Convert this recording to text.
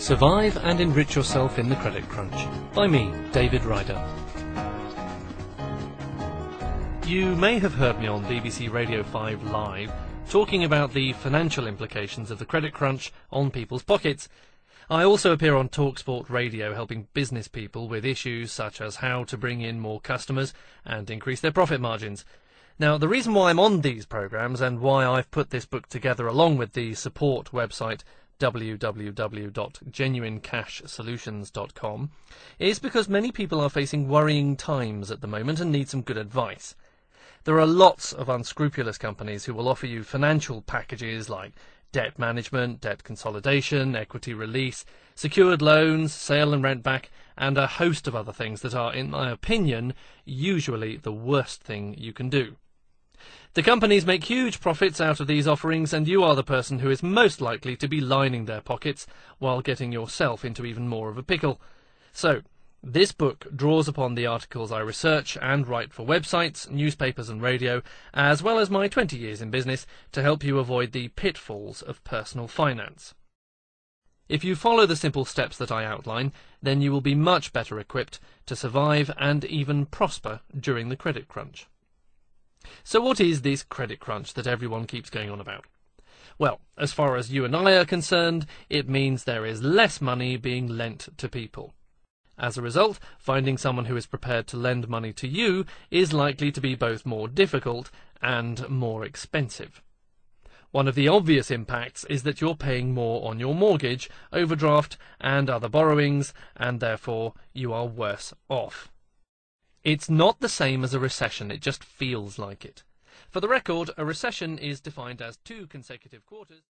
Survive and enrich yourself in the credit crunch. By me, David Ryder. You may have heard me on BBC Radio 5 Live talking about the financial implications of the credit crunch on people's pockets. I also appear on TalkSport Radio helping business people with issues such as how to bring in more customers and increase their profit margins. Now, the reason why I'm on these programmes and why I've put this book together along with the support website www.genuinecashsolutions.com is because many people are facing worrying times at the moment and need some good advice. There are lots of unscrupulous companies who will offer you financial packages like debt management, debt consolidation, equity release, secured loans, sale and rent back, and a host of other things that are, in my opinion, usually the worst thing you can do. The companies make huge profits out of these offerings, and you are the person who is most likely to be lining their pockets while getting yourself into even more of a pickle. So, this book draws upon the articles I research and write for websites, newspapers and radio, as well as my 20 years in business, to help you avoid the pitfalls of personal finance. If you follow the simple steps that I outline, then you will be much better equipped to survive and even prosper during the credit crunch. So what is this credit crunch that everyone keeps going on about? Well, as far as you and I are concerned, it means there is less money being lent to people. As a result, finding someone who is prepared to lend money to you is likely to be both more difficult and more expensive. One of the obvious impacts is that you're paying more on your mortgage, overdraft and other borrowings, and therefore you are worse off. It's not the same as a recession, it just feels like it. For the record, a recession is defined as 2 consecutive quarters.